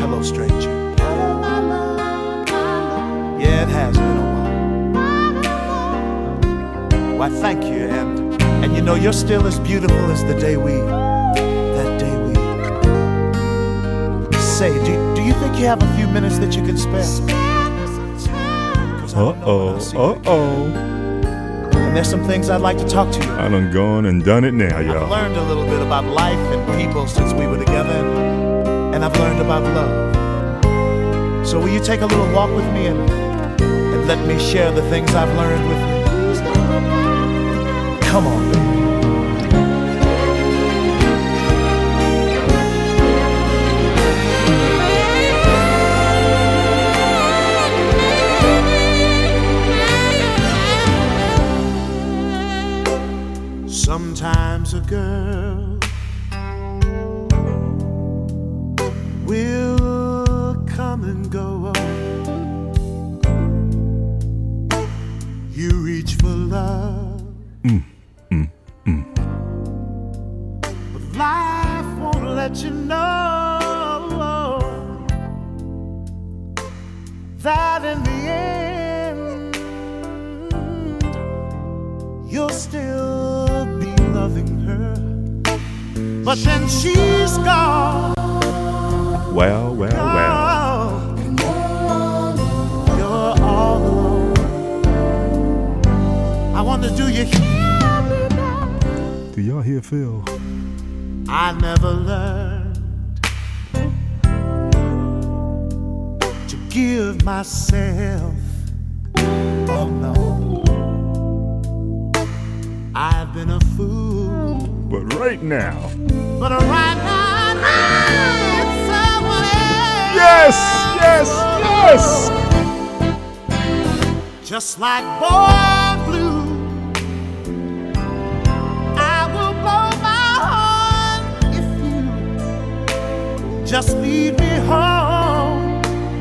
Hello, stranger. Yeah, it has been a while. Why, thank you, and you know you're still as beautiful as the day we say. Do you think you have a few minutes that you can spare? And there's some things I'd like to talk to you about. I done gone and done it now, y'all. I've learned a little bit about life and people since we were together, and I've learned about love. So will you take a little walk with me and let me share the things I've learned with you? Come on, baby. Sometimes a girl will come and go. You reach for love, but life won't let you know that in the end you'll still be loving her, but then she's gone. Well. You're all alone. I wonder, do you hear me now? Do y'all hear Phil? I never learned to give myself. Oh no, I've been a fool. But right now. But right now, it's someone else. Yes. Just like Boy Blue, I will blow my horn if you just lead me home.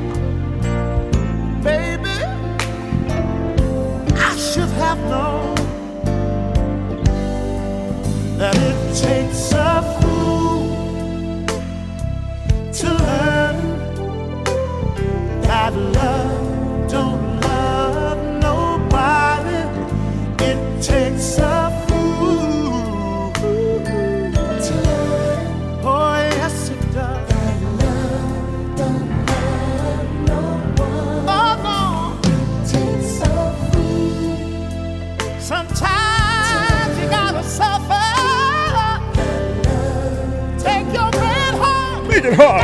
Baby, I should have known that it takes a fool to learn that love don't love nobody. It takes a fool to learn. Oh yes, it does. That love don't love no one. Oh no, it takes a fool. Sometimes you gotta suffer. Take your man home. Make it hard.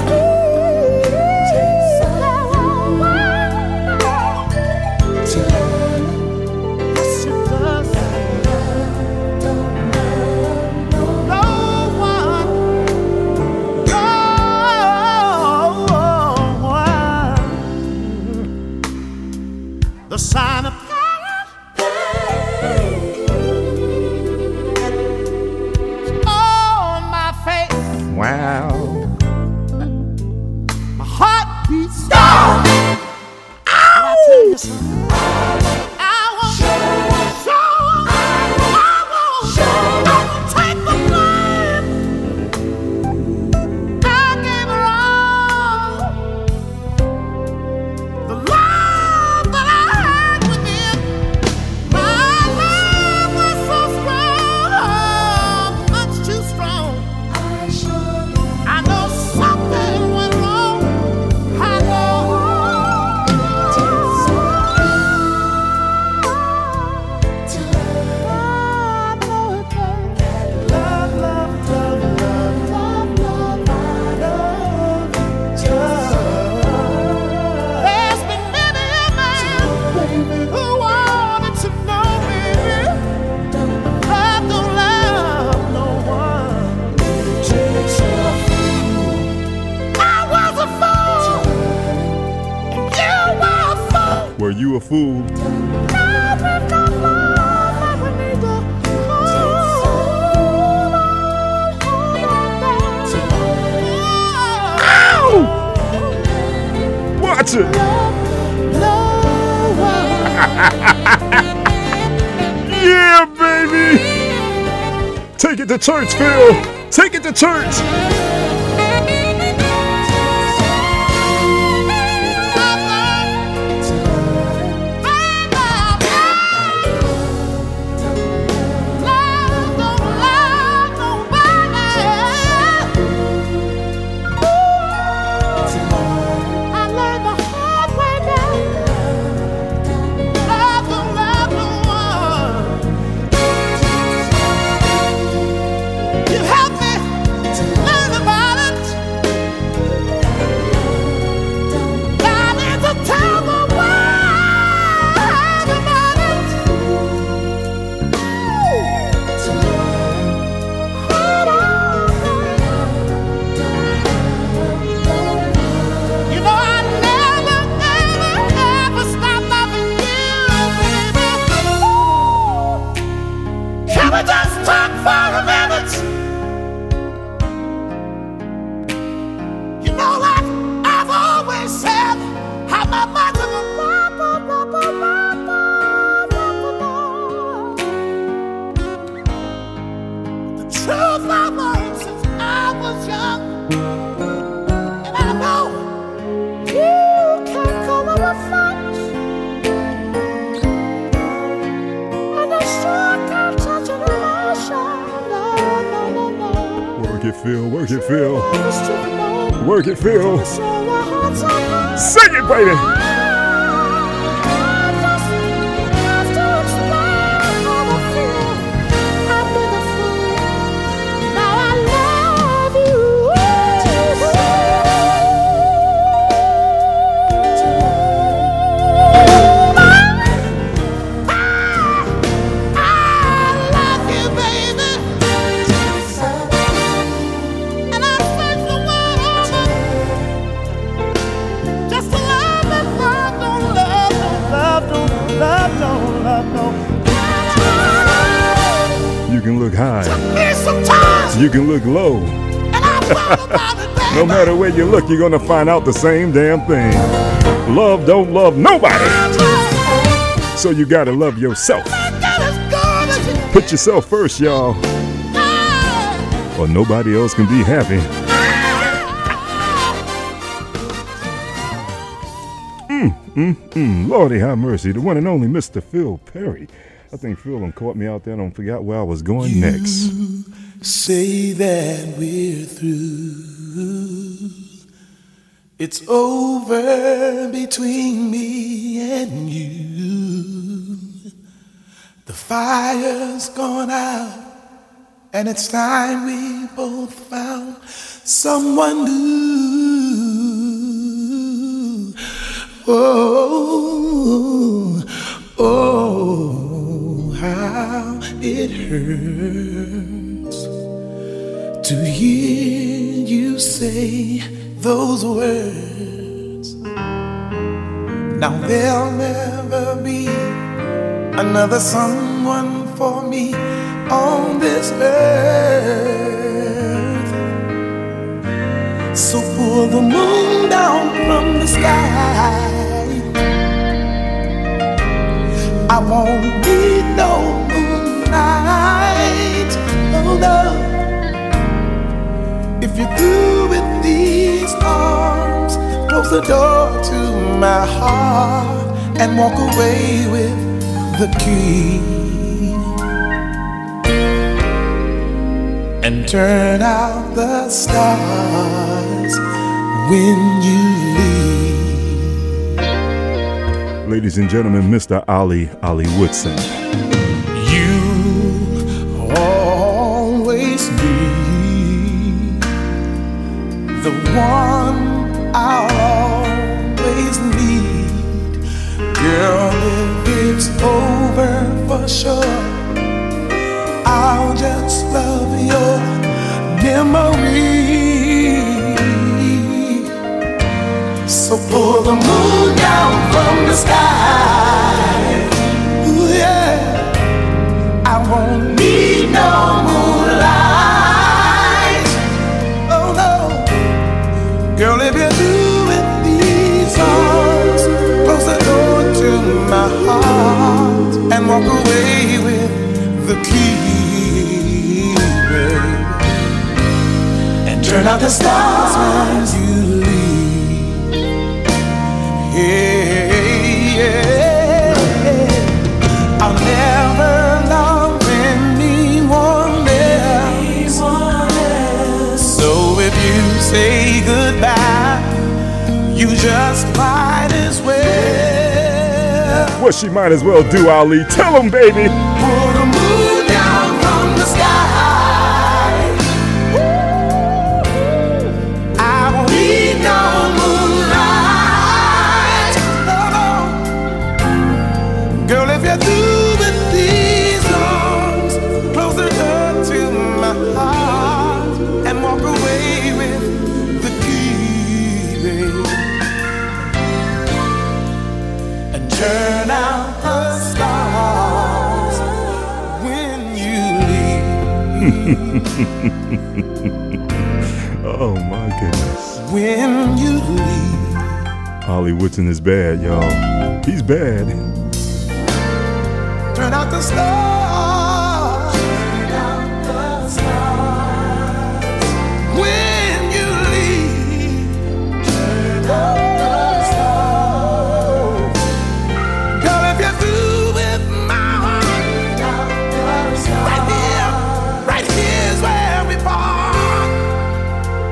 The sign of on my face. Wow. My heart beats. Stop! Ow! I tell you something. I won't take the blame. I gave her all the love that I had within. My love was so strong, much too strong. I know something went wrong. I know. There's been many a man who wanted to know me. Love don't love no one. I was a fool, and you were a fool. Were you a fool? Now we've got love that we need to hold on. Watch it. Yeah, baby. Take it to church, Phil. Take it to church. Phil. Work it, Phil. Sing it, baby. You can look high. You can look low. No matter where you look, you're gonna find out the same damn thing. Love don't love nobody. So you gotta love yourself. Put yourself first, y'all. Or nobody else can be happy. Lordy have mercy. The one and only Mr. Phil Perry. I think Phil done caught me out there and I forgot where I was going next. Say that we're through. It's over between me and you. The fire's gone out, and it's time we both found someone new. Oh, oh, how it hurts to hear you say those words. Now there'll never be another someone for me on this earth. So pull the moon down from the sky. I won't need no moonlight. Oh no. If you're through with these arms, close the door to my heart and walk away with the key. And turn out the stars when you leave. Ladies and gentlemen, Mr. Ali Woodson. You always be the one I'll always need. Girl, if it's over for sure, I'll just love your memory. So pull the moon down from the sky. Ooh, yeah. I won't need no moonlight. Oh no. Girl, if you're through with these arms, close the door to my heart and walk away with the key, babe. And turn out the stars when you leave. Yeah, yeah. I'll never love anyone else. So if you say goodbye, you just might as well. What she might as well do, Ali. Tell him, baby. Pull the moon down from the sky. I won't need no moonlight. No, no. Girl, if you're through with these arms, close the door to my heart and walk away with the key, babe. And turn out the stars when you leave. Oh my goodness. When you leave. Ali Woodson is bad, y'all. He's bad. Turn out the stars. Turn out the stars. When you leave. Turn out the stars. Girl, if you're through with my heart, right here is where we part.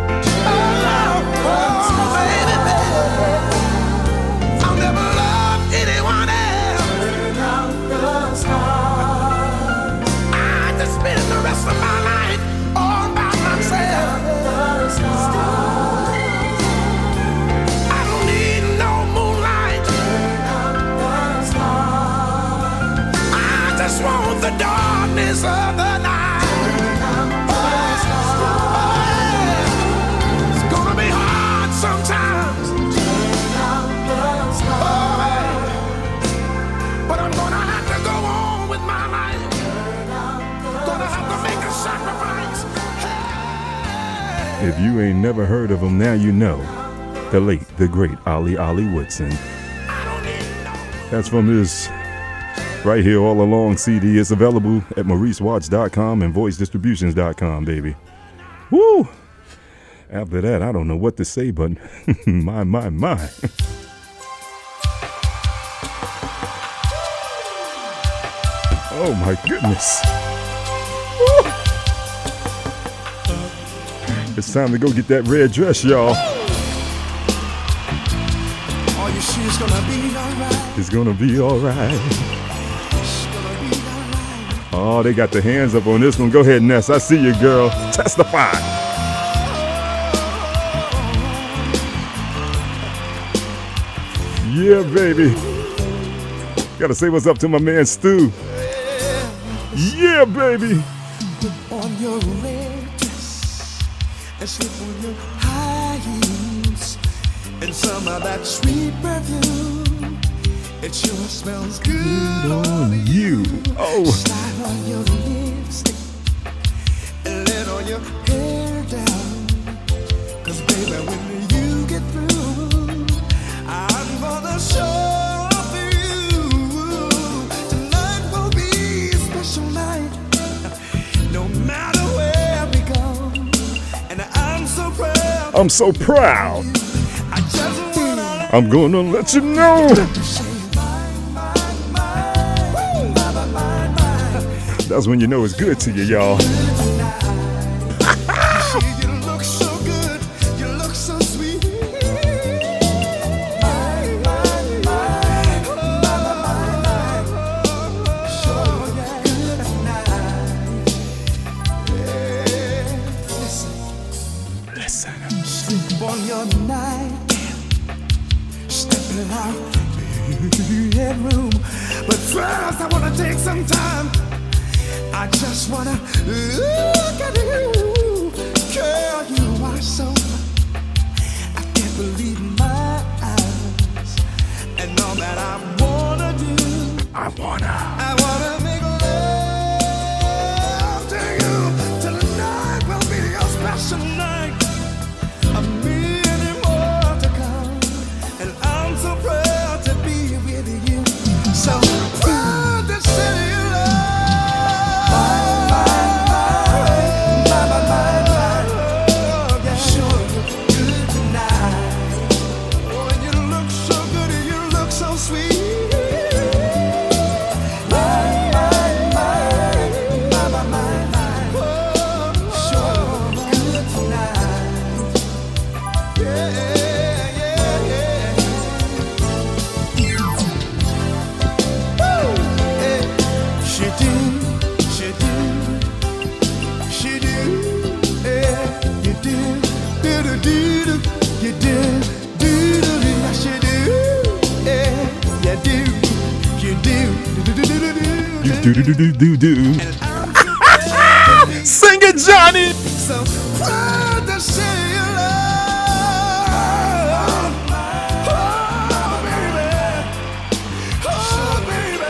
If you ain't never heard of him, now you know. The late, the great Ollie Woodson. That's from his Right Here All Along CD. It's available at MauriceWatts.com and VoiceDistributions.com, baby. Woo! After that, I don't know what to say, but my. Oh my goodness. Woo! It's time to go get that red dress, y'all. All you see is gonna be alright. It's gonna be alright. Oh, they got the hands up on this one. Go ahead, Ness. I see you, girl. Testify. Yeah, baby. Gotta say what's up to my man Stu. Yeah, baby. Put on your red dress and slip on your high heels and some of that sweet perfume. It sure smells good on you. Oh. Slide on your lipstick and let all your hair down. 'Cause baby, when you get through, I'm gonna show you tonight will be a special night. No matter where we go, and I'm so proud. I'm so proud. I just wanna I'm gonna let you know. That's when you know it's good to you, y'all. you look so good, you look so sweet. Listen. Sleep on your night, stepping out your bedroom. But first, I wanna take some time. I just wanna look at you, girl. You are so fine. I can't believe my eyes, and all that I wanna do. I wanna make love to you. Tonight will be a special night. A many more to come, and I'm so proud to be with you. So proud to say you love. Sure look good tonight. Oh, you look so good and you look so sweet. Do. Sing it, Johnny. So proud to say you love. Oh, baby. Oh, baby.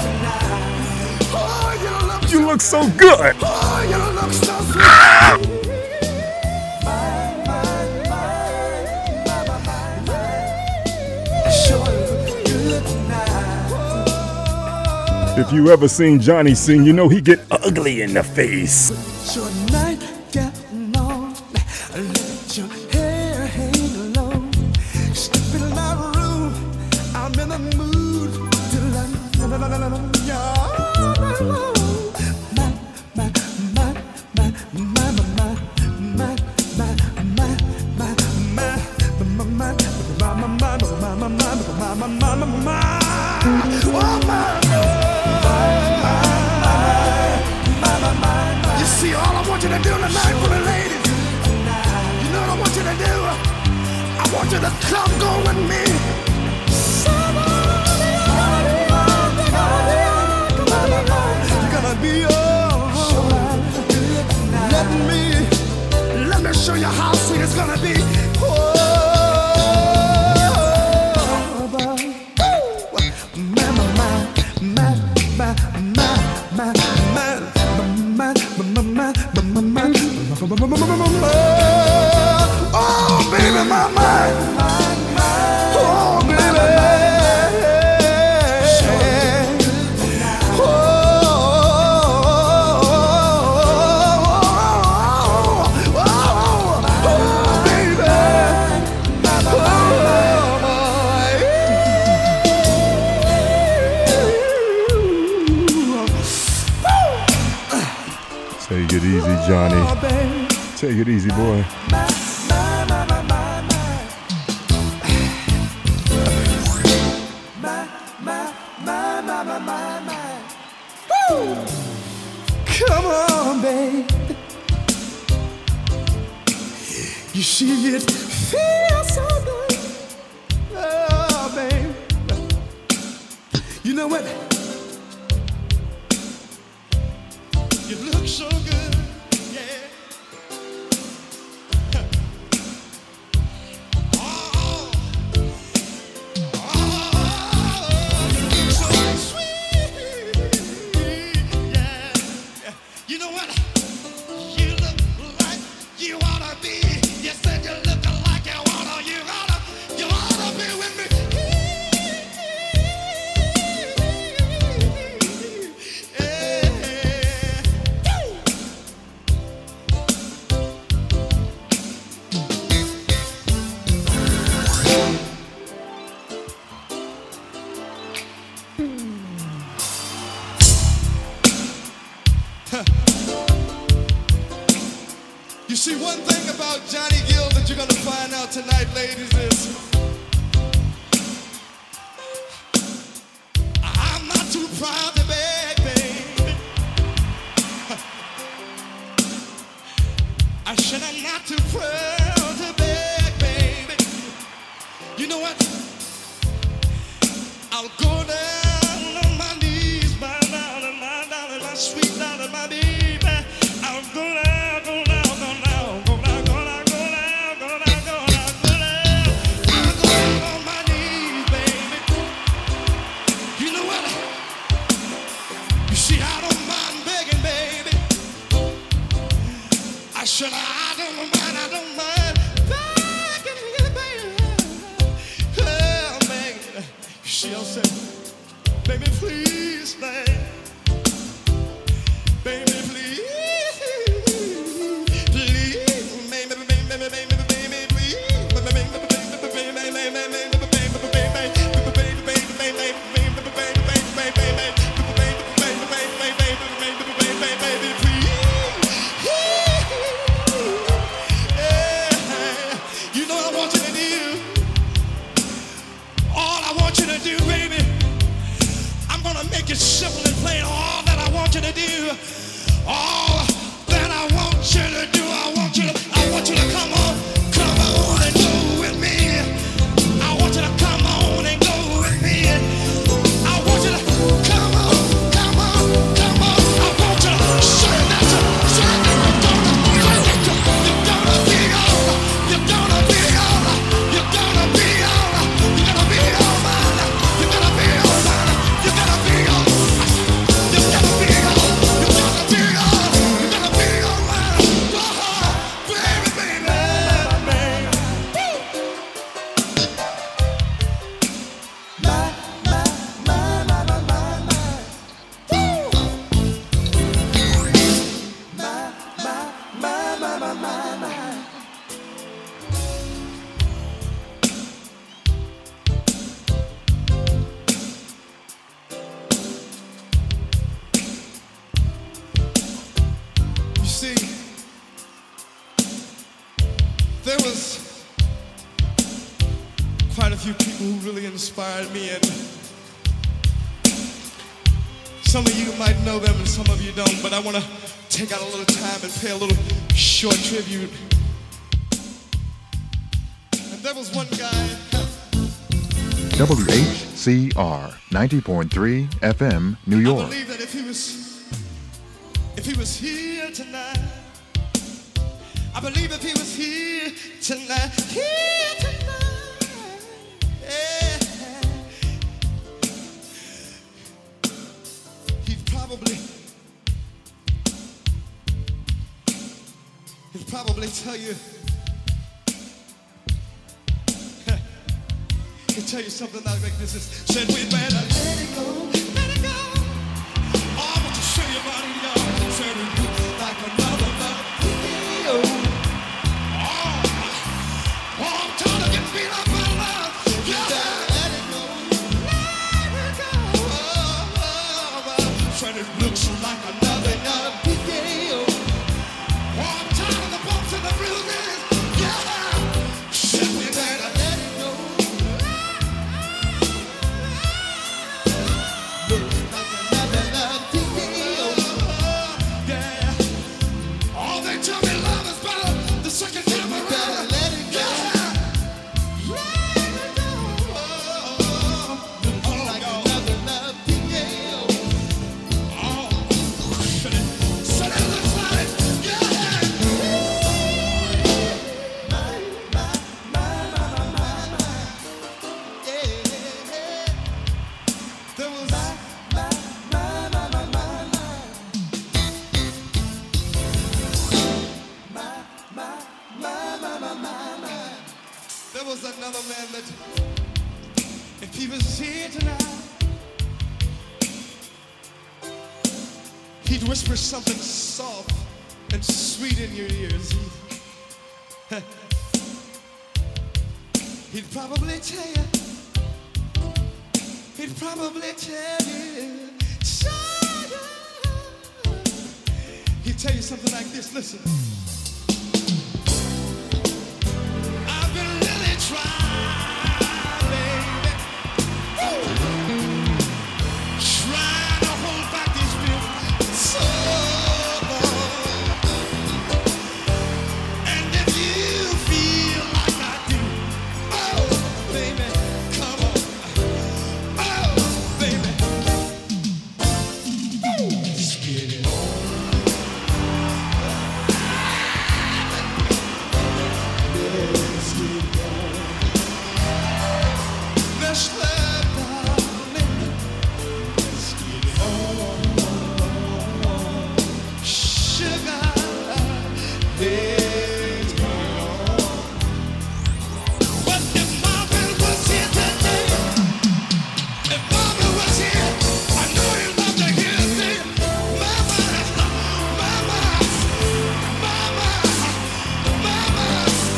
Oh, You look so good. Oh, you look so sweet. If you ever seen Johnny sing, you know he get ugly in the face. Your night getting on, let your hair hang low. Step in my room, I'm in the mood to love you. You see, all I want you to do tonight for the ladies, you know what I want you to do? I want you to come go with me. You're gonna be alright. Let me show you how sweet it's gonna be. Johnny. Take it easy, boy. Come on, babe. You see it feels so good. Oh, babe. You know what? You look so good, yeah. Oh, you look so sweet, yeah. You know what? You look like you wanna be. You said you look like you oughta be with me. You see, one thing about Johnny Gill that you're gonna find out tonight, ladies, is I'm not too proud to beg, baby. I said I'm not too proud to beg, baby. You know what? I'll go down on my knees, my darling, my sweet darling, my baby. I'll go down. I don't mind begging you, baby. Oh, baby. She'll say, baby, please, baby. Baby, please. Please, baby, baby, baby, baby, baby, please. Make it simple and plain. All that I want you to do, all that I want you to do, I want you to come on and go with me. I want you to come on and go with me. I want you to come on. I want you to say that you're gonna be all mine. You're gonna be all mine. You're gonna be all mine. There was quite a few people who really inspired me, and some of you might know them and some of you don't, but I want to take out a little time and pay a little short tribute. And there was one guy. WHCR 90.3 FM, New York. I believe that if he was here tonight, I believe if he was here tonight, yeah, he'd probably tell you, he'd tell you something like this. Said we better let it go, let it go. Oh, I want to show you about it, y'all. Said it looks like another video. It looks like another video. There was another man that, if he was here tonight, he'd whisper something soft and sweet in your ears. He'd probably tell you, he'd tell you something like this, listen. I've been really trying, baby. Woo! Trying to hold back these feelings so long. And if you feel like I do, oh, baby, come on. Oh, baby. Let's get it on. Let's love, darling. Let's get it on. Sugar, let's get it on. But if Marvin was here today, if Marvin was here, I know he'd love to hear us say, Mama, Mama, Mama, Mama,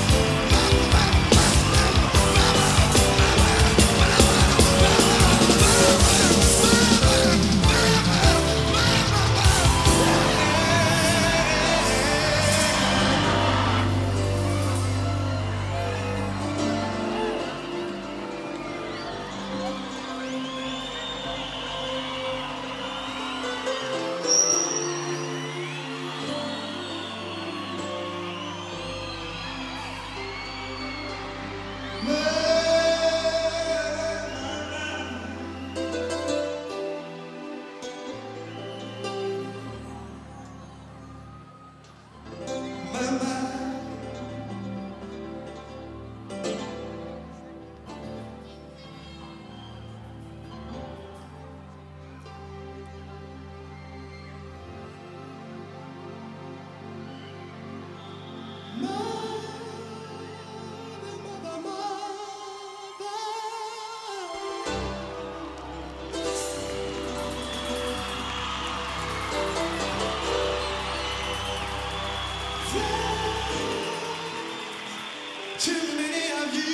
too many of you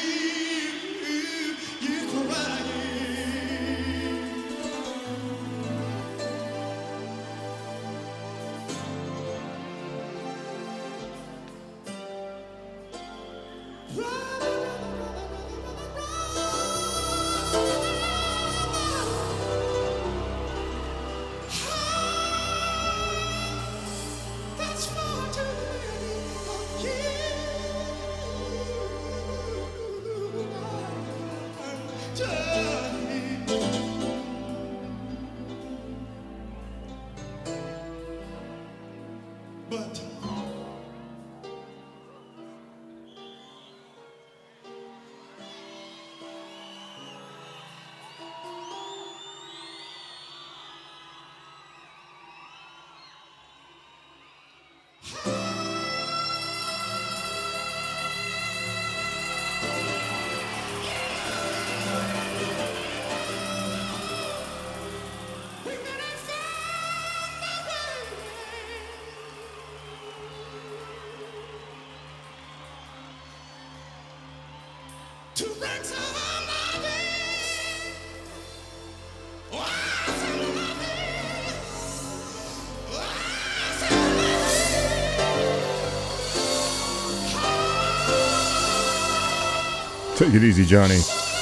crying. That's far too many of you. But to bring somebody. Take it easy, Johnny.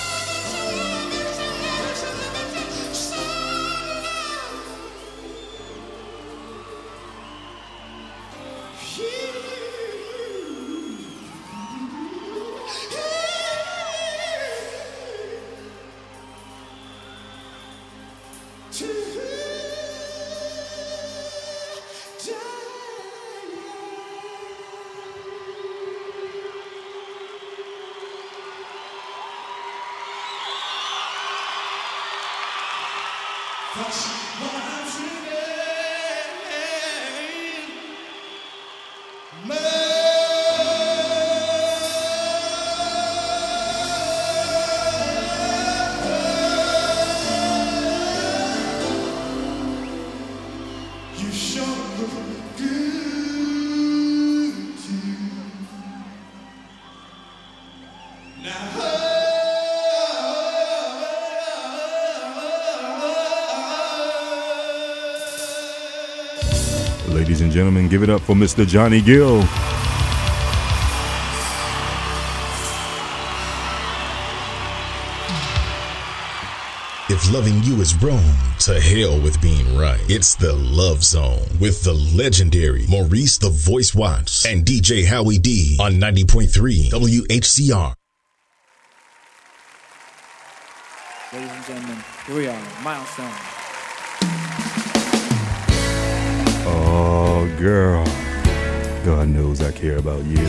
That's what I'm singing. Ladies and gentlemen, give it up for Mr. Johnny Gill. If loving you is wrong, to hell with being right. It's the Love Zone with the legendary Maurice the Voice Watts and DJ Howie D on 90.3 WHCR. Ladies and gentlemen, here we are, Milestone. Oh, girl, God knows I care about you.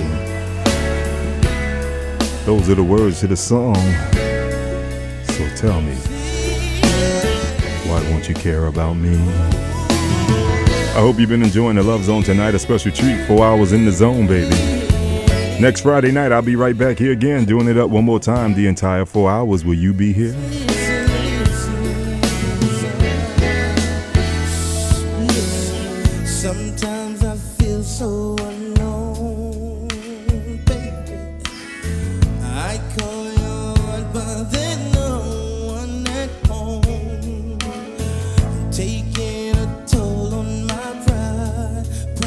Those are the words to the song. So tell me, why won't you care about me? I hope you've been enjoying the Love Zone tonight. A special treat, 4 hours in the zone, baby. Next Friday night, I'll be right back here again, doing it up one more time. The entire 4 hours. Will you be here? Sometimes I feel so alone, baby. I call you, but there's no one at home. I'm taking a toll on my pride.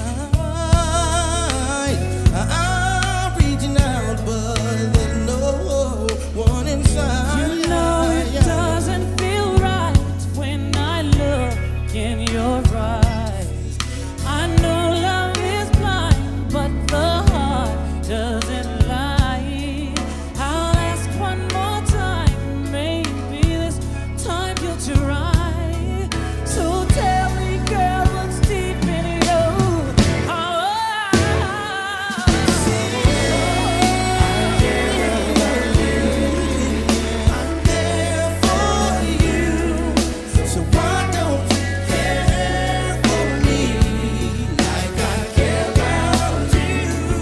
I'm reaching out, but there's no one inside. You know it doesn't feel right when I look in your eyes. I know love is blind, but the heart doesn't lie. I'll ask one more time, maybe this time you'll try. So tell me, girl, what's deep in you? I'm there for you, so why don't you care for me like I care about you?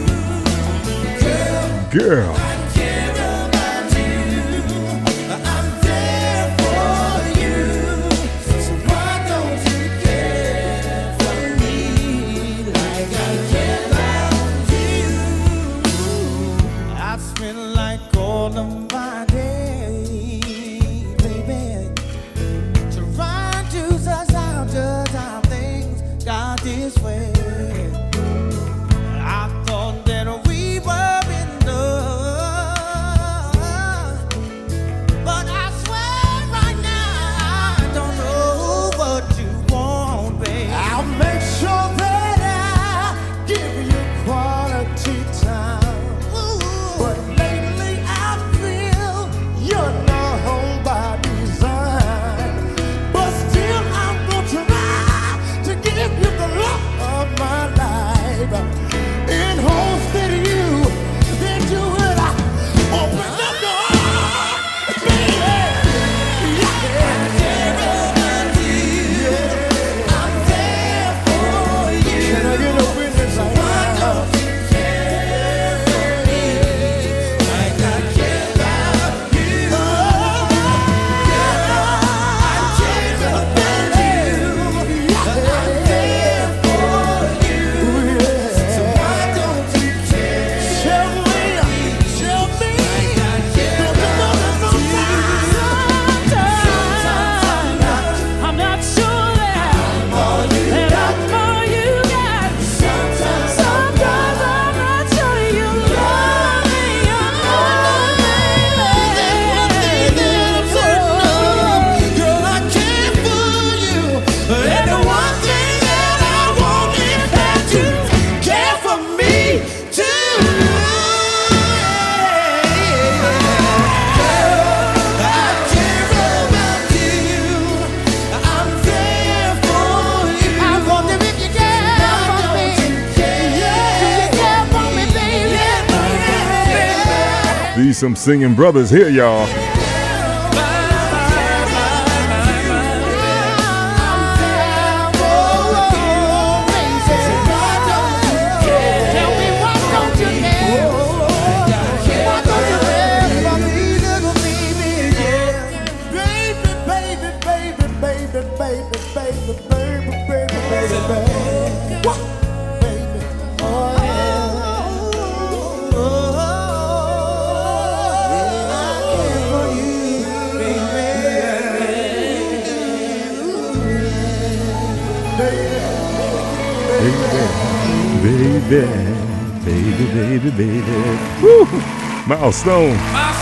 Girl, Girl, I care about you. I'm there for you, so why don't you care for me like I care about you? I spend like all of my days, baby, trying to suss out just how things got this way. I thought that we were in love, but I swear right now I don't know what you want, babe. I'll make sure that I give you quality time. But lately I feel you're not home by design. But still I'm gonna try to give you the love of my life. In hopes that you will open up your heart, baby. I'm there for you. Can I get a witness right now? Don't you care for me like I care about you? I care about you. I'm there for you. So why don't you care? Show me like I care about you. I'm not sure that I'm all you got. Sometimes I'm not sure you love me. Girl, I care for you, and the one thing that I want is that you care for me too. I care about you. I'm there for you. I wonder if you care for me. Do you care for me, baby? these some singing brothers here, y'all. I care for baby. Woo! Milestone.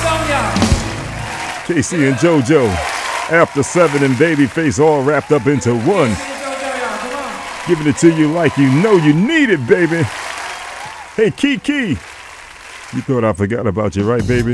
KC and JoJo. After 7 and Babyface all wrapped up into one. Giving it to you like you know you need it, baby. Hey, Kiki. You thought I forgot about you, right, baby?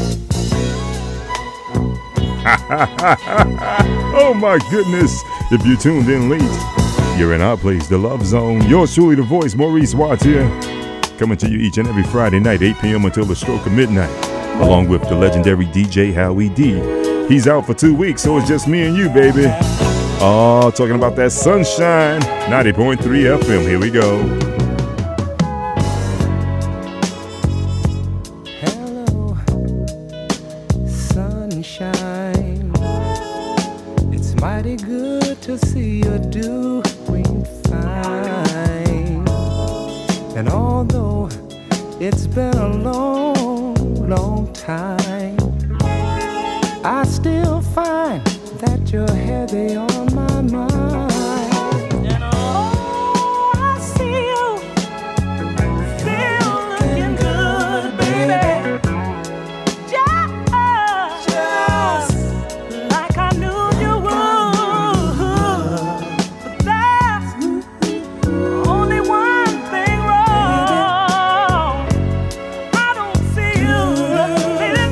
Oh, my goodness. If you tuned in late, you're in our place, The Love Zone. Yours truly, the voice, Maurice Watts here. Coming to you each and every Friday night, 8 p.m. until the stroke of midnight. Along with the legendary DJ Howie D. He's out for 2 weeks, so it's just me and you, baby. Oh, talking about that sunshine. 90.3 FM. Here we go. Hello, sunshine. It's mighty good to see you doing fine. And although it's been a long time, I still find that you're heavy on my mind. And oh, I see you still looking good, baby. Just like I knew you would. But there's only one thing wrong. I don't see you feeling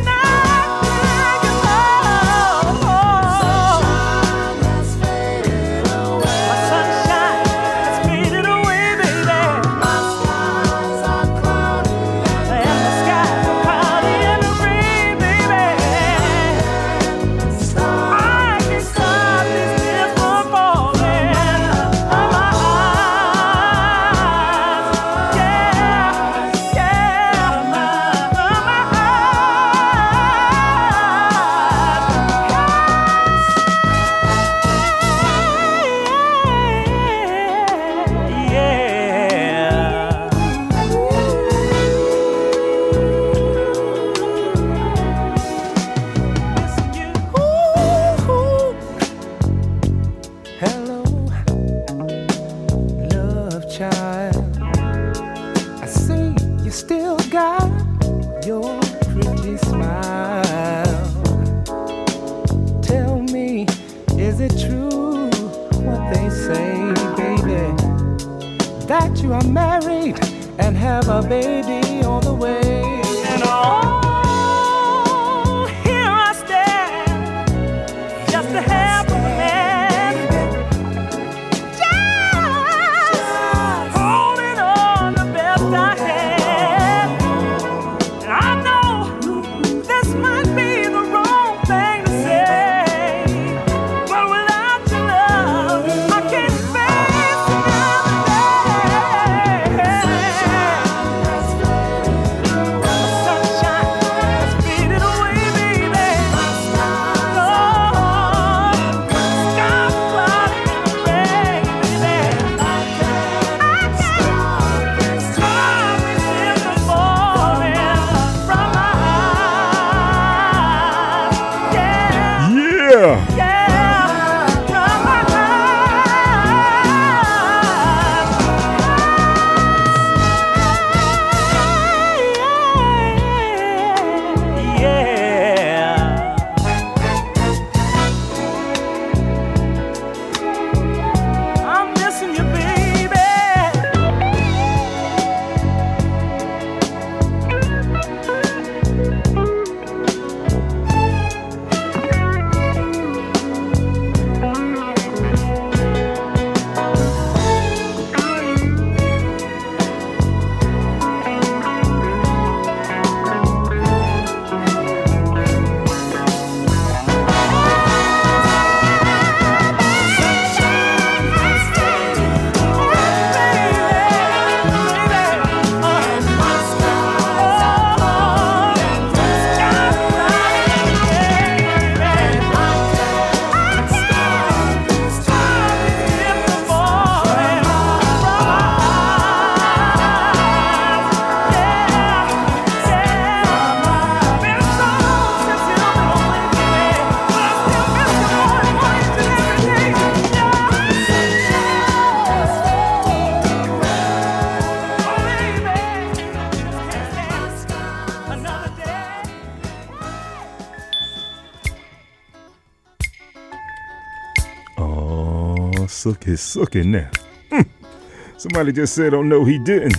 Sookie now. Somebody just said, oh no, he didn't.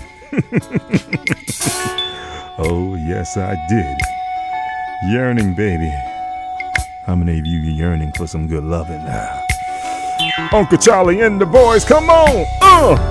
Oh, yes, I did. Yearning, baby. How many of you are yearning for some good loving now? Uncle Charlie and the boys, come on!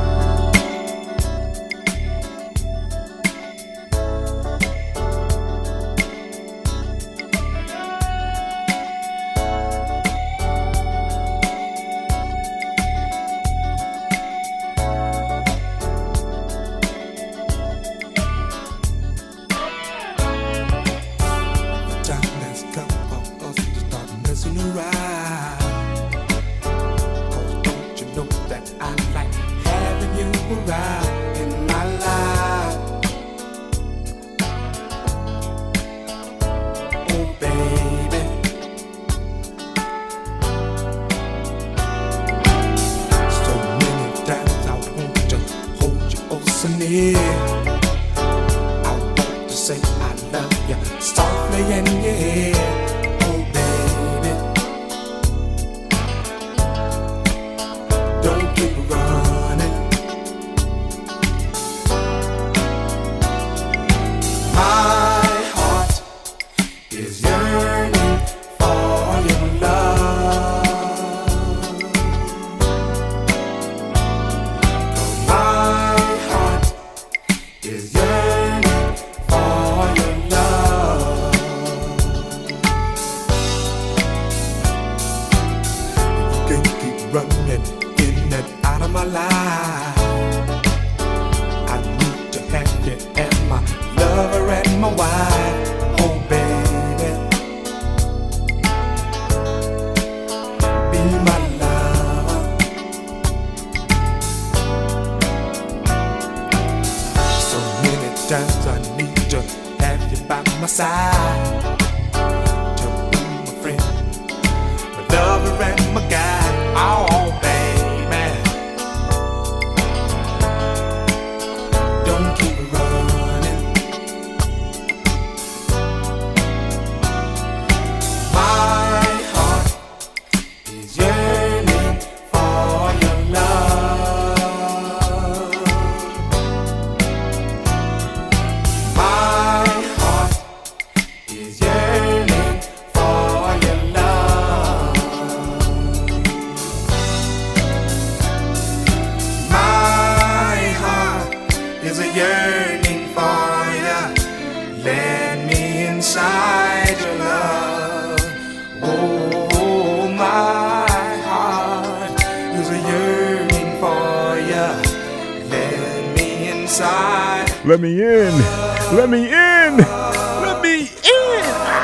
Let me in. Let me in. Let me in.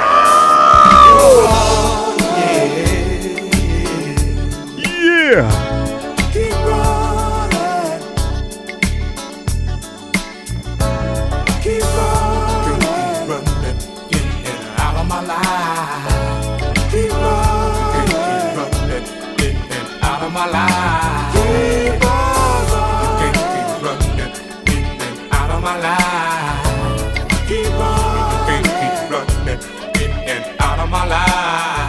Oh, yeah. Keep running. Keep running. In and out of my life. Keep running. In and out of my life. Keep my life. Keep on. Can't keep running in and out of my life.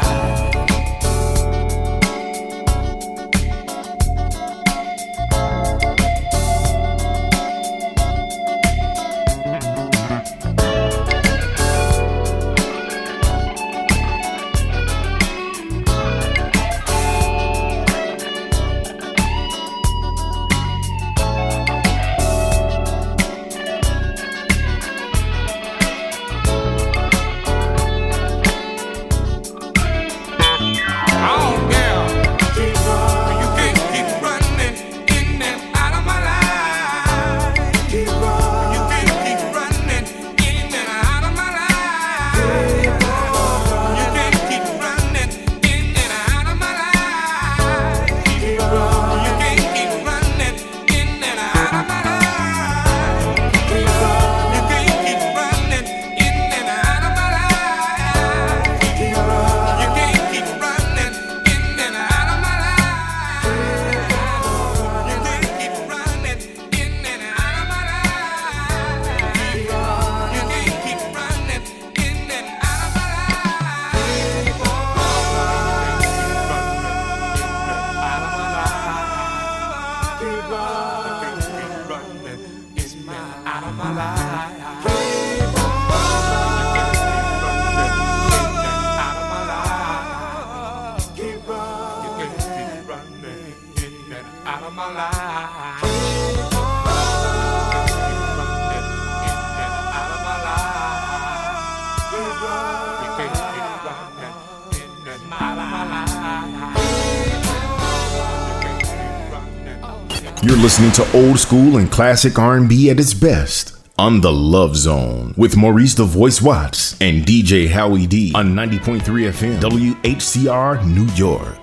You're listening to old school and classic R&B at its best on The Love Zone with Maurice the Voice Watts and DJ Howie D on 90.3 FM WHCR New York.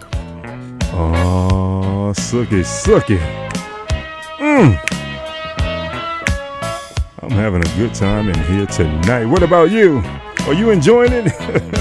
Oh, Sookie. I'm having a good time in here tonight. What about you? Are you enjoying it?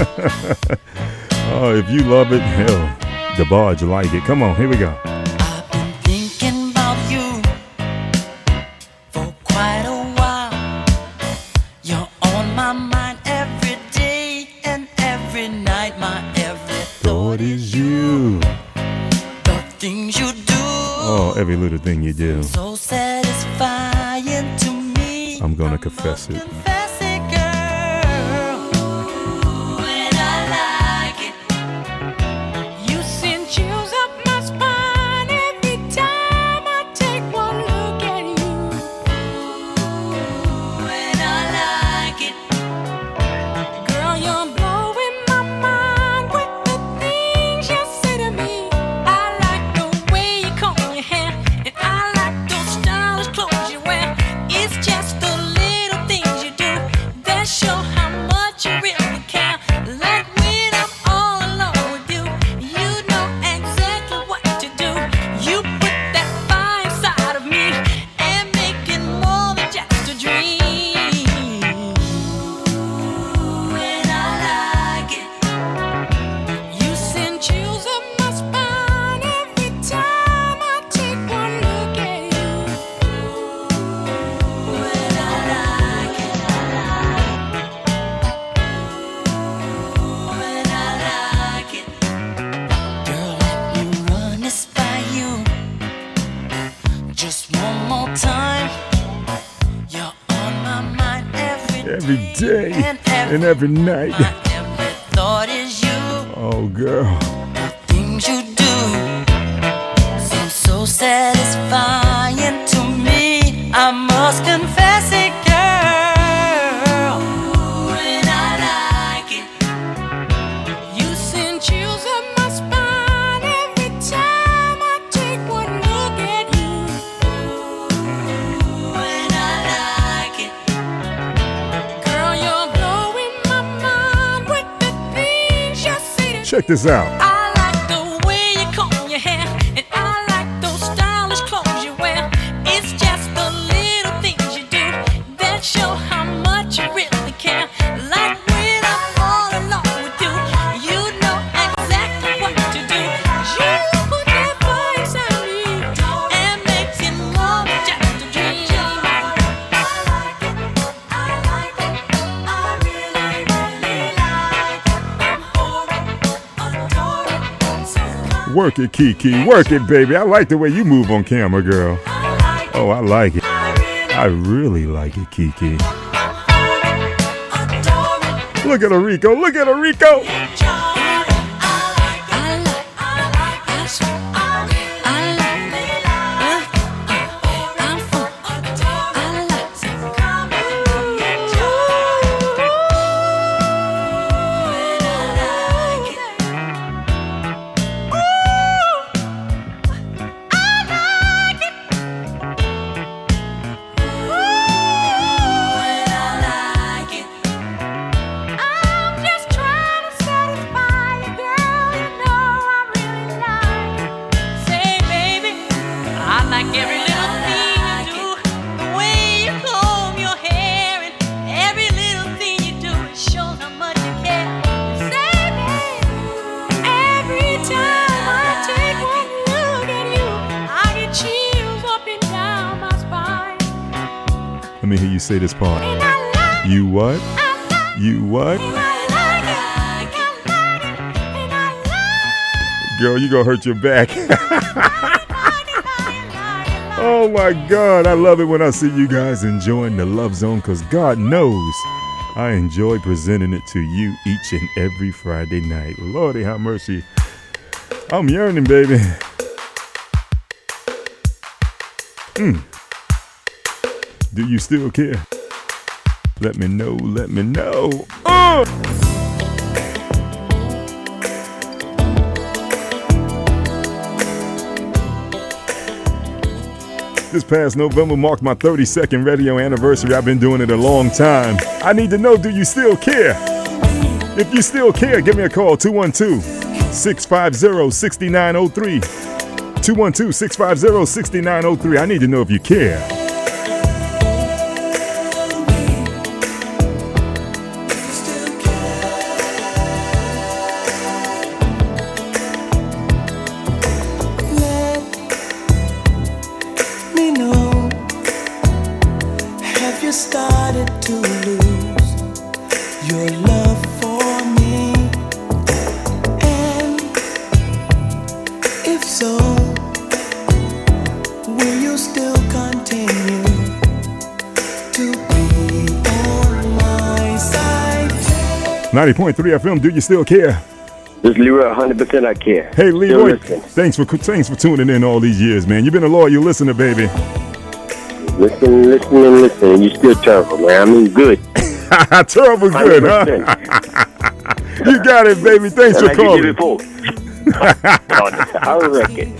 Oh, if you love it, hell, the barge like it. Come on, here we go. I've been thinking about you for quite a while. You're on my mind every day and every night. My every Thought is you. the things you do. Oh, every little thing you do. So satisfying to me. I'm gonna confess it. Confess it, girl. When I like it, you send chills up my spine every time I take one look at you. When I like it, girl, you're blowing my mind with the things you say to me. I like the way you comb your hair, and I like those stylish clothes you wear. It's just the little things you do that show how much you really care. Like when I'm all alone with you, you know exactly what to do. You put that fire inside of me and make it more than just a dream. When I like it, you send chills up my spine every time I take one look at you. When I like it, when I like it, girl, let me run this by you just one more time. You're on my mind Every day and every night. my every thought is you. Oh, girl. Things you do seem so satisfying to me. I must confess it, girl. When I like it, you send chills up my spine every time I take one look at you. When I like it, girl, you're blowing my mind with the things you say to me. Check this out. I like the way you comb your hair, and I like those stylish clothes you wear. It's just the little things you do that show how much you really care. Like when I'm all alone with you, you know exactly what to do. You put that fire inside me and makes it more than just a dream. I like it, I like it, I really, really like it. I'm for it, adore it, so come Work it, Kiki. Work it, baby. I like the way you move on camera, girl. Oh, I like it. I really like it, Kiki. Look at Rico. Look at Rico. Every little thing you do, the way you comb your hair, and every little thing you do, it shows how much you care. Say, baby, every time I take one look at you, I get chills up and down my spine. Let me hear you say this part. And I like You what? I like You what? and I like it, and I like Girl, you gonna hurt your back. Oh my God, I love it when I see you guys enjoying the Love Zone, because God knows I enjoy presenting it to you each and every Friday night. Lordy have mercy. I'm yearning, baby. Do you still care? Let me know, let me know. This past November marked my 32nd radio anniversary. I've been doing it a long time. I need to know, do you still care? If you still care, give me a call, 212-650-6903. 212-650-6903. I need to know if you care. Will you still continue to be on my side? 90.3 FM, do you still care? This is Leroy, 100% I care. Hey, Leroy, thanks for tuning in all these years, man. You've been a loyal listener, baby. Listen. You still terrible, man. I mean, good. Terrible good, 100%. Huh? You got it, baby. Thanks for calling. You before. I reckon.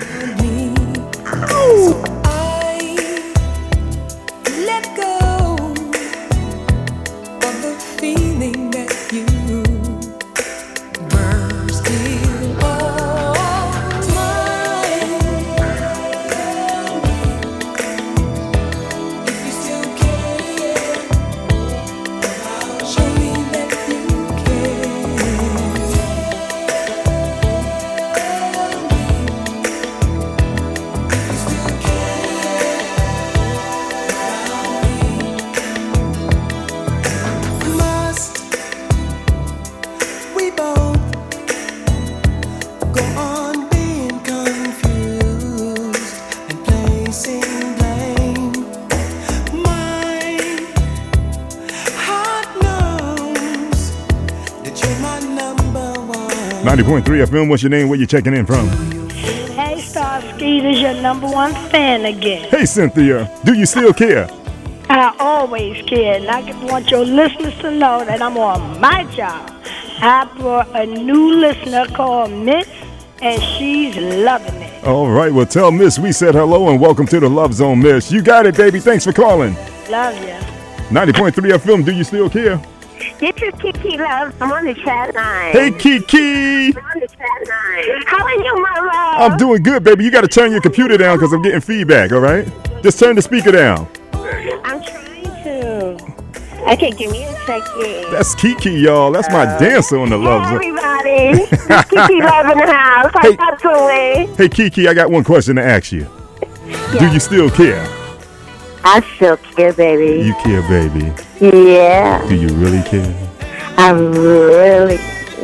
FM, what's your name? Where you checking in from? Hey, Starsky, this is your number one fan again. Hey, Cynthia, do you still care? I always care, and I want your listeners to know that I'm on my job. I brought a new listener called Miss, and she's loving it. All right, well, tell Miss we said hello and welcome to the Love Zone, Miss. You got it, baby. Thanks for calling. Love you. 90.3 FM, do you still care? This is Kiki Love. I'm on the chat line. Hey, Kiki. I'm on the chat line. How are you, my love? I'm doing good, baby. You got to turn your computer down because I'm getting feedback, all right? Just turn the speaker down. I'm trying to. Okay, give me a second. That's Kiki, y'all. That's my dancer on the Love Zone. Everybody. This Kiki Love in the house. How you doing? Hey, Kiki, I got one question to ask you. Yeah. Do you still care? I still care, baby. You care, baby. Yeah. Do you really care? I really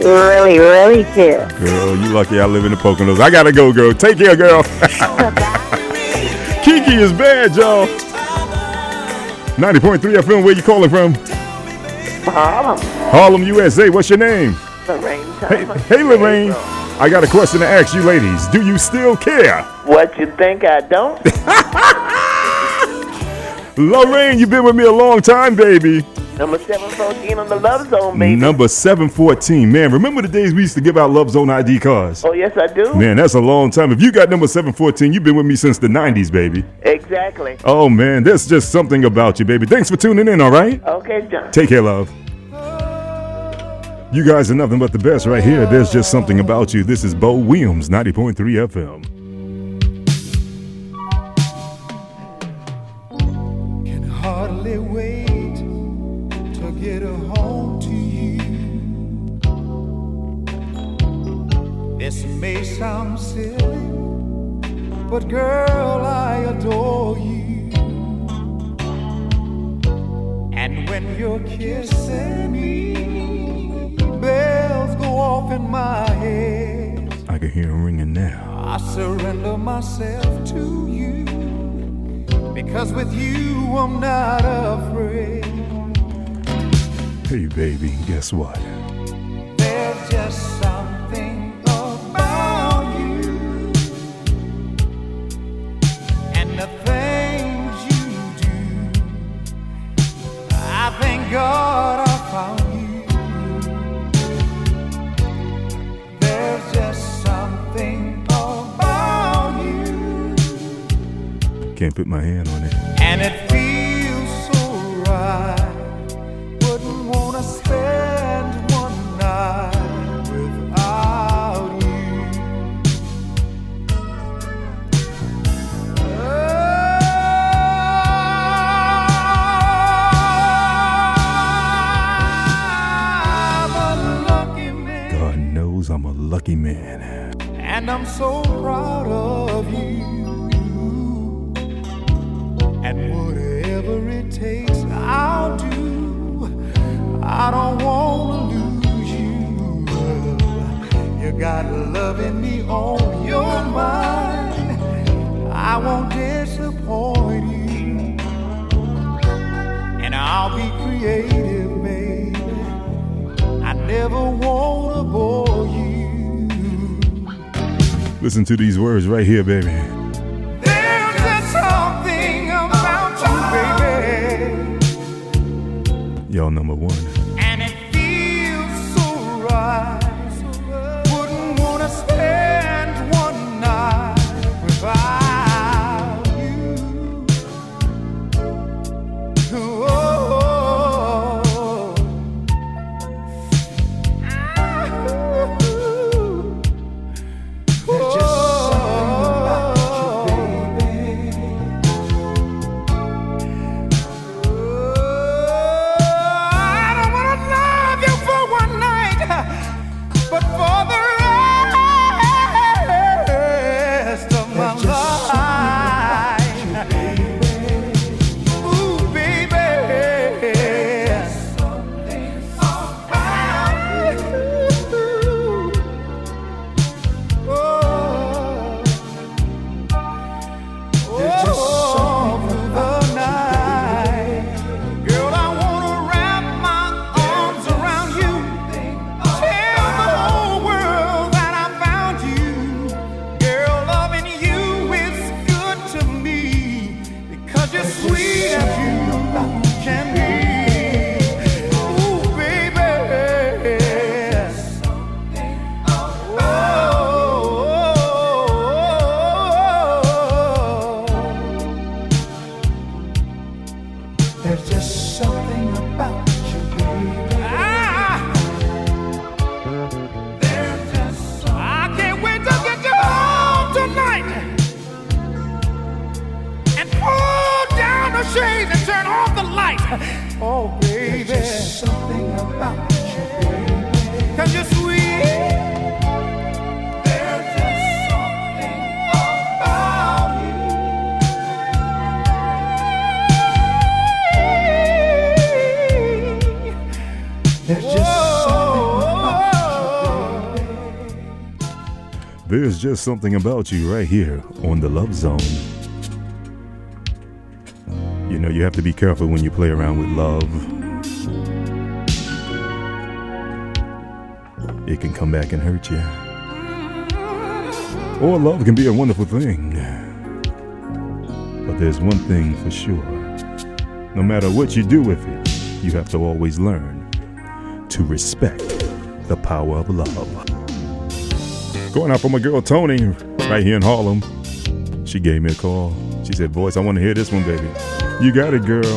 care. Girl, you lucky I live in the Poconos. I gotta go, girl. Take care, girl. Kiki is bad, y'all. 90.3 FM, where you calling from? Harlem. Harlem, USA. What's your name? Lorraine. Hey, Lorraine. I got a question to ask you ladies. Do you still care? What you think I don't? Lorraine, you've been with me a long time, baby. Number 714 on the Love Zone, baby. Number 714. Man, remember the days we used to give out Love Zone ID cards? Oh, yes, I do. Man, that's a long time. If you got number 714, you've been with me since the 90s, baby. Exactly. Oh, man, there's just something about you, baby. Thanks for tuning in, all right? Okay, John. Take care, love. You guys are nothing but the best right here. There's just something about you. This is Bo Williams, 90.3 FM. Hardly wait to get home to you. This may sound silly, but girl, I adore you. And when you're kissing me, bells go off in my head. I can hear them ringing now. I surrender myself to you. Because with you I'm not afraid. Hey, baby, guess what? There's just something about you and the things you do. I thank God I found you. There's just something about you. can't put my hand on it. And it feels so right. Wouldn't wanna spend one night without you. I'm a lucky man. God knows I'm a lucky man. And I'm so proud of you. And whatever it takes, I'll do. I don't want to lose you. You got love in me on your mind. I won't disappoint you. And I'll be creative, baby. I never want to bore you. Listen to these words right here, baby. There's just something about you, baby. Y'all number one. And it feels so right. Wouldn't wanna spend one night without you. Oh, there's just something about you, baby. I don't wanna love you for one night, but for the rest of my life. Ooh, baby. Something about you. There's just something about the night. Girl, I wanna wrap my arms around you. Tell the whole world that I found you. Girl, loving you is good to me because you're sweet as you can be. Ooh, baby. There's just something about you, baby. There's just I can't wait to get you home tonight and pull down the shades and turn off the light. Oh, baby. There's just something about you, baby. 'Cause you're sweet. There's just something about you. There's just There's just something about you right here on the Love Zone. You know, you have to be careful when you play around with love. It can come back and hurt you. Or love can be a wonderful thing. But there's one thing for sure. No matter what you do with it, you have to always learn to respect the power of love. Going out for my girl Tony, right here in Harlem. She gave me a call. She said, "Voice, I want to hear this one, baby." You got it, girl.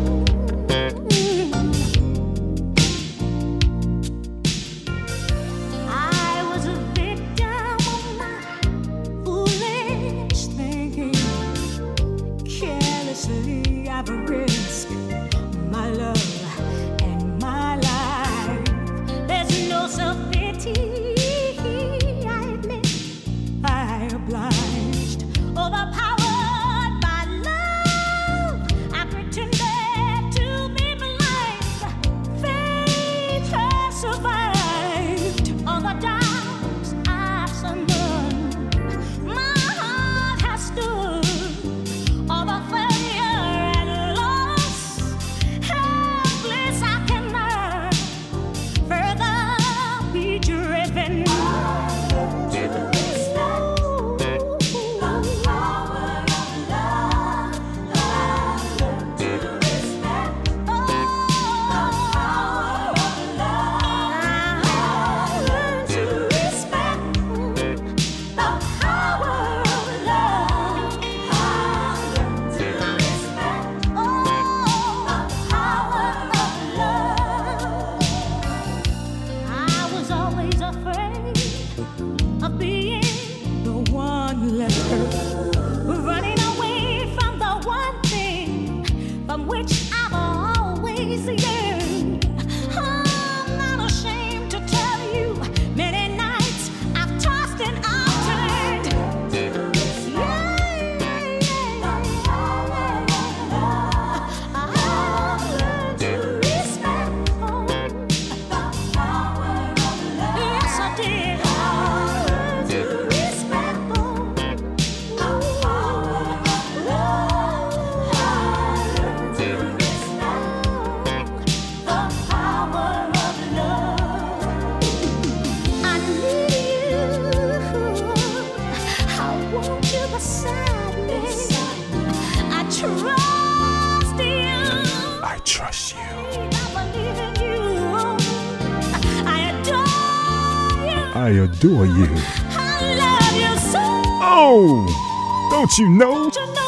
I was a victim of my foolish thinking. Carelessly I've risked my love and my life. There's no self-pity. I admit I obliged, overpowered by love. I pretended I adore you. Oh, don't you know?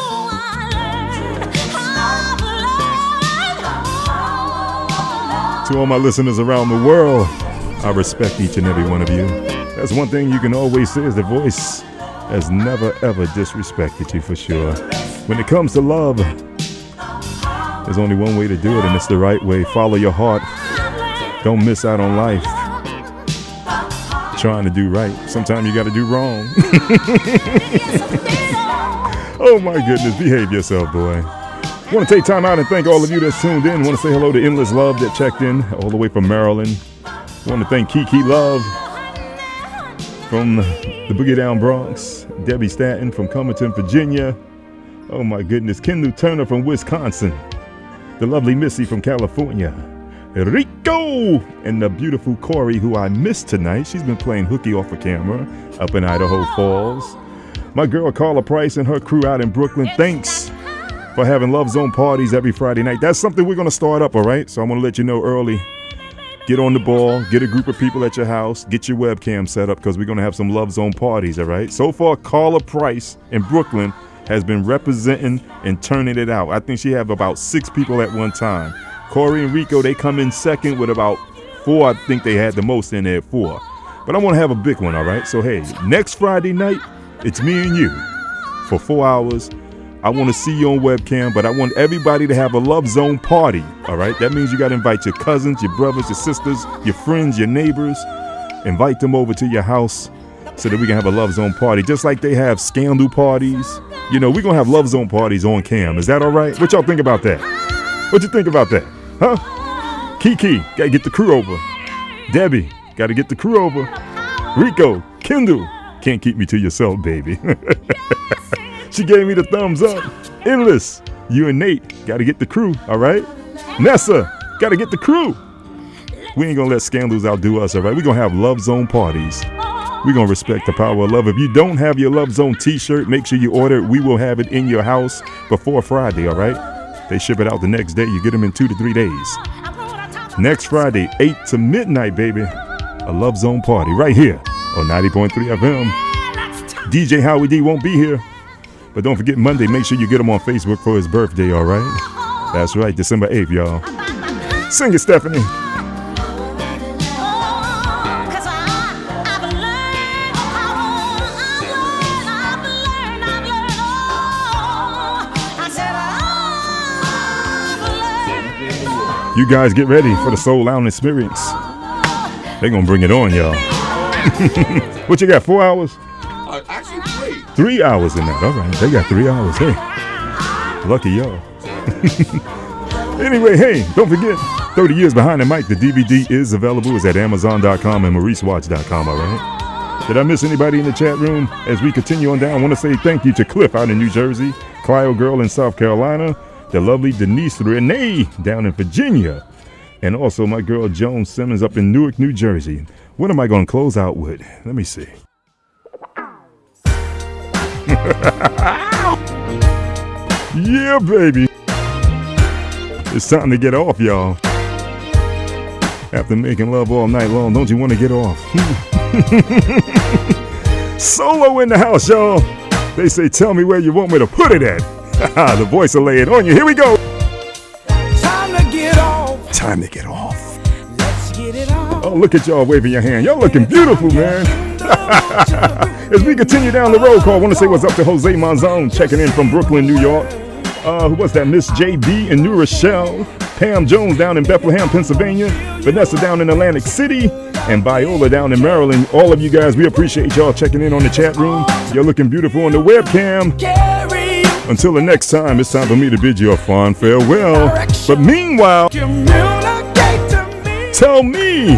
To all my listeners around the world, I respect each and every one of you. That's one thing you can always say is the voice has never ever disrespected you for sure. When it comes to love, there's only one way to do it, and it's the right way. Follow your heart. Don't miss out on life. Trying to do right. Sometimes you got to do wrong. Oh my goodness, behave yourself, boy. Want to take time out and thank all of you that's tuned in. Want to say hello to Endless Love that checked in all the way from Maryland. Want to thank Kiki Love from the Boogie Down Bronx. Debbie Stanton from Cumberton, Virginia. Oh my goodness, Kendall Turner from Wisconsin. The lovely Missy from California. Rico and the beautiful Corey, who I missed tonight. She's been playing hooky off of camera up in Idaho Falls. My girl Carla Price and her crew out in Brooklyn. Thanks for having Love Zone parties every Friday night. That's something we're going to start up, all right? So I want to let you know early. Get on the ball. Get a group of people at your house. Get your webcam set up because we're going to have some Love Zone parties, all right? So far, Carla Price in Brooklyn has been representing and turning it out. I think she have about 6 people at one time. Corey and Rico, they come in second with about 4. I think they had the most in there at 4. But I want to have a big one, all right? So, hey, next Friday night, it's me and you for 4 hours. I want to see you on webcam, but I want everybody to have a Love Zone party, all right? That means you got to invite your cousins, your brothers, your sisters, your friends, your neighbors. Invite them over to your house so that we can have a Love Zone party, just like they have scandal parties. You know, we're going to have Love Zone parties on cam. Is that all right? What y'all think about that? What you think about that? Huh? Kiki, got to get the crew over. Debbie, got to get the crew over. Rico, Kendall, can't keep me to yourself, baby. She gave me the thumbs up. Endless, you and Nate, got to get the crew, all right? Nessa, got to get the crew. We ain't going to let scandals outdo us, all right? We're going to have Love Zone parties. We're going to respect the power of love. If you don't have your Love Zone t-shirt, make sure you order it. We will have it in your house before Friday, all right? They ship it out the next day. You get them in 2 to 3 days. Next Friday, 8 to midnight, baby. A Love Zone party right here on 90.3 FM. DJ Howie D won't be here. But don't forget Monday, make sure you get him on Facebook for his birthday, all right? That's right, December 8th, y'all. Sing it, Stephanie. You guys get ready for the Soul Lounge experience. They're going to bring it on, y'all. What you got, 4 hours? Actually, 3 hours in that. All right, they got 3 hours. Hey, lucky y'all. Anyway, hey, don't forget, 30 Years Behind the Mic, the DVD is available. It's at Amazon.com and MauriceWatch.com, all right? Did I miss anybody in the chat room? As we continue on down, I want to say thank you to Cliff out in New Jersey, Clio Girl in South Carolina, the lovely Denise Renee down in Virginia, and also my girl Joan Simmons up in Newark, New Jersey. What am I going to close out with? Let me see. Yeah, baby. It's time to get off, y'all. After making love all night long, don't you want to get off? Solo in the house, y'all. They say, tell me where you want me to put it at. The voice will lay it on you. Here we go. Time to get off. Time to get off. Let's get it on. Oh, look at y'all waving your hand. Y'all looking beautiful, man. As we continue down the road call, I want to say what's up to Jose Monzon, checking in from Brooklyn, New York. Who was that? Miss JB in New Rochelle. Pam Jones down in Bethlehem, Pennsylvania. Vanessa down in Atlantic City. And Viola down in Maryland. All of you guys, we appreciate y'all checking in on the chat room. You're looking beautiful on the webcam. Until the next time, it's time for me to bid you a fond farewell. But meanwhile, tell me.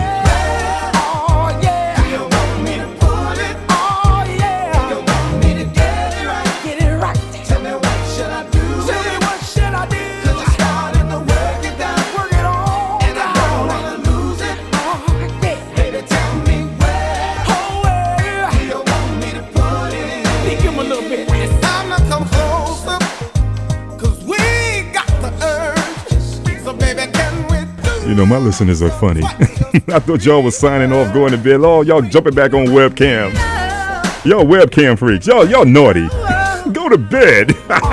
You know, my listeners are funny. I thought y'all was signing off, going to bed. Oh, y'all jumping back on webcams. Y'all webcam freaks. Y'all naughty. Go to bed.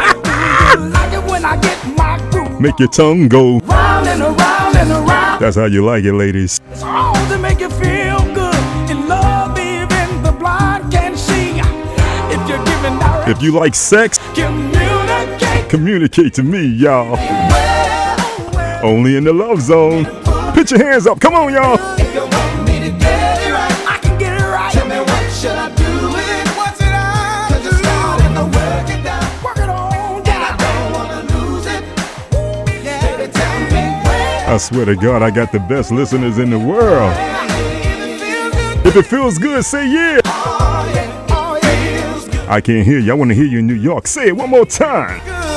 Make your tongue go. Round and around and around. That's how you like it, ladies. It's all to make you feel good. In love, even the blind can see. If you're giving direction, If you like sex, communicate to me, y'all. Only in the Love Zone. Put your hands up. Come on, y'all. if you want me to get it right, I can get it right. Tell me what should I do with it? What's it I do? Just starting to work it down. Work it on down. I don't wanna lose it. Baby, tell me when. I swear to God, I got the best listeners in the world. If it feels good, say yeah. I can't hear you. I want to hear you in New York. Say it one more time.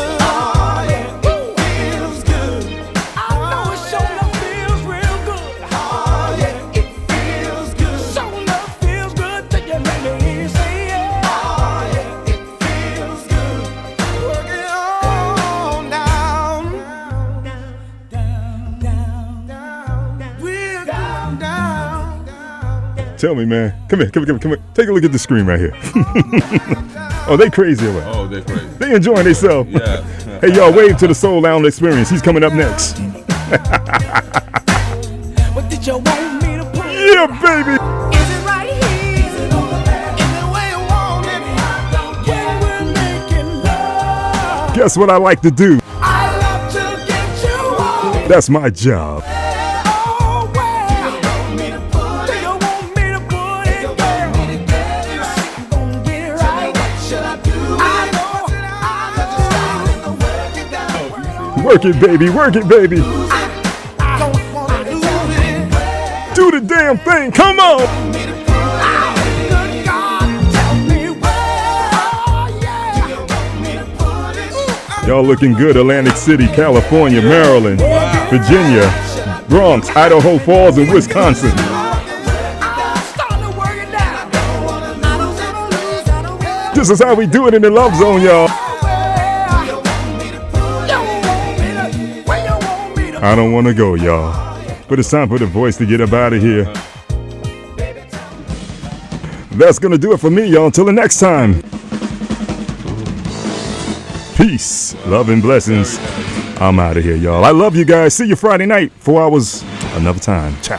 Tell me, man. Come here. Take a look at the screen right here. Oh, they crazy away. Oh, they're crazy. They enjoying themselves. Yeah. Hey, y'all, wave to the Soul Lounge Experience. He's coming up next. What did you want me to put? Yeah, baby. Is it right here? Is it over there? Is it where you want it? When we're making love. Guess what I like to do? I love to get you on. That's my job. Work it, baby. Work it, baby. Do the damn thing. Come on. Y'all looking good. Atlantic City, California, Maryland, Virginia, Bronx, Idaho Falls, and Wisconsin. This is how we do it in the Love Zone, y'all. I don't want to go, y'all. But it's time for the voice to get up out of here. That's going to do it for me, y'all. Until the next time. Peace, love, and blessings. I'm out of here, y'all. I love you guys. See you Friday night, 4 hours, another time. Ciao.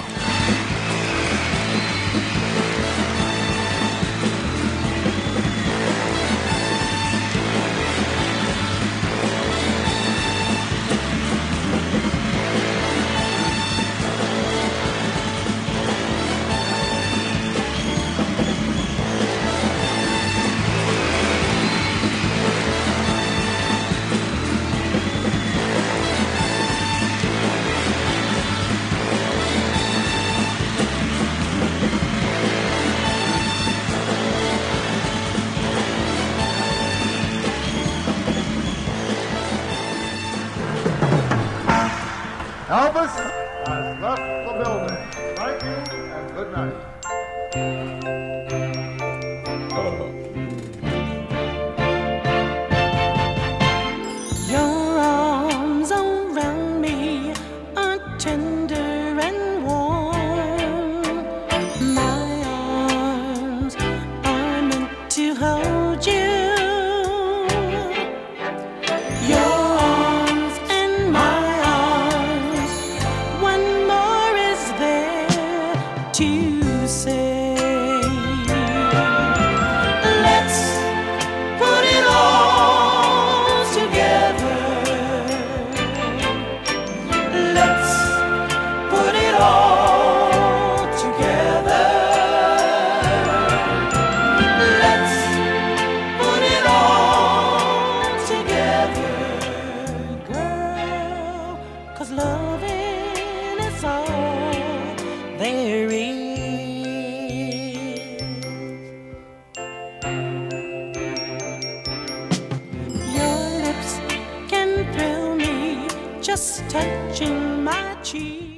Elvis has left the building. Thank you and good night. Your arms around me are tender and warm. My arms are meant to hold you. Your arms and my arms. One more is there to say. Let's put it all together. Let's put it all together. Let's put it all together, girl, 'cause loving is all there is. Your lips can thrill me, just touching my cheek.